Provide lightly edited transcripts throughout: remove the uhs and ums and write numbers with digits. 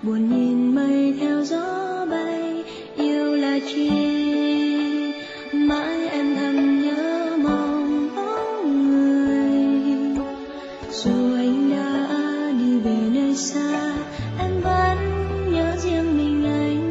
buồn nhìn mây theo gió bay. Yêu là chi mãi em thầm nhớ mong bóng người, dù anh đã đi về nơi xa em vẫn nhớ riêng mình anh.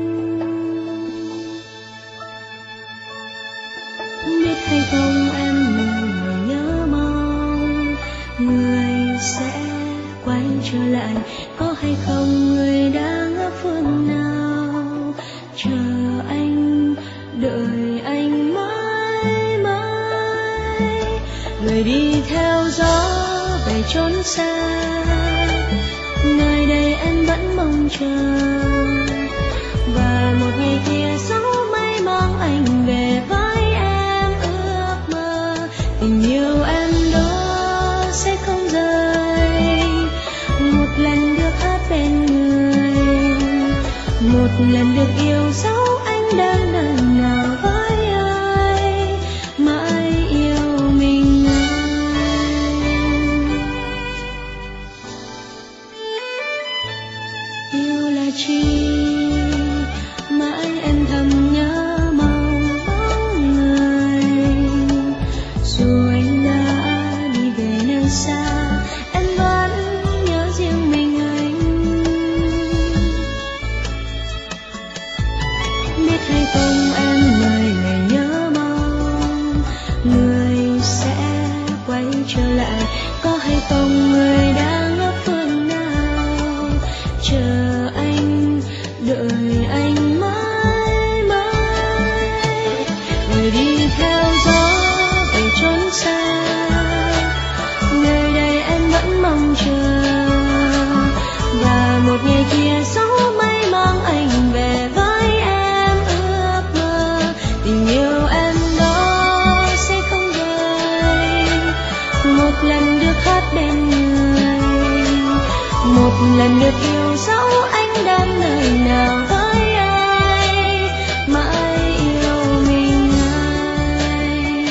Biết hay không em là người nhớ mong người sẽ quay trở lại, có hay không người đang ở phương nào chờ anh, đợi anh mãi mãi. Người đi theo gió về chốn xa, nơi đây em vẫn mong chờ, và một ngày kia dấu mây mang anh về với em ước mơ. Tình yêu em đó sẽ không rời, một lần được hát bên người, một lần được yêu dấu anh đang nơi nào với ai, mãi yêu mình anh. Yêu là chi mãi em thầm nhớ mong bóng người, dù anh đã đi về nơi xa em vẫn nhớ riêng mình anh. Biết hay không em người ngày nhớ mong người sẽ quay trở lại, có hay không người đang ở phương nào chờ anh, đợi anh mãi mãi. Người đi theo gió về chốn xa, nơi đây em vẫn mong chờ, và một ngày kia dấu mây mang anh về với em ước mơ. Tình yêu em đó sẽ không rời, một lần được hát bên người, một lần được yêu dấu anh đang nơi nào với ai, mãi yêu mình anh.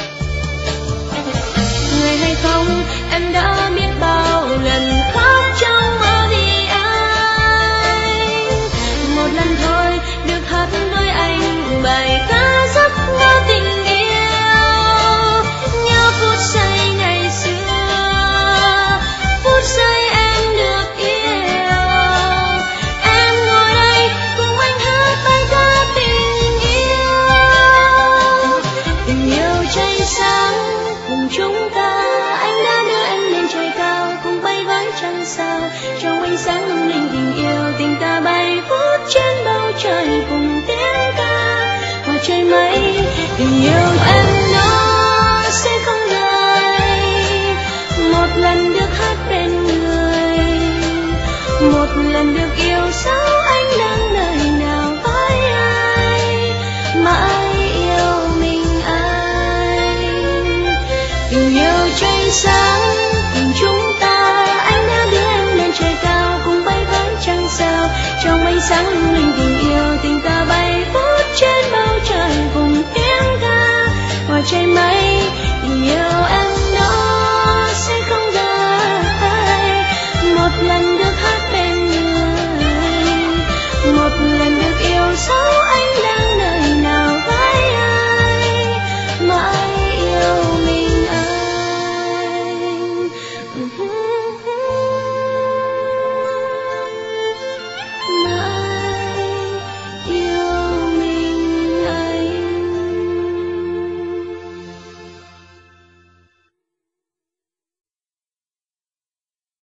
Người hay không em đã biết bao lần khóc trong mơ vì anh, một lần thôi được hát với anh bài ca giấc mơ tình yêu. Nhớ phút giây ngày xưa, phút giây em được yêu, em ngồi đây cùng anh hát bài ca tình yêu. Tình yêu cháy sáng cùng chúng ta, anh đã đưa em lên trời cao cùng bay với trăng sao, trong ánh sáng lung linh tình yêu. Tình ta bay vút trên bầu trời cùng tiếng ca hòa trời mây. Tình yêu em nó sẽ không rời, một lần được hát bên người, một lần được yêu dấu anh đang nơi nào với ai, mãi yêu mình anh. Tình yêu cháy sáng cùng chúng ta, anh đã đưa em lên trời cao cùng bay với trăng sao, trong ánh sáng lung linh tình yêu. Tình ta bay vút trên bầu trời cùng tiếng ca hòa trời mây. Tình yêu em nó sẽ không rời, một lần được hát bên người, một lần được yêu dấu anh đã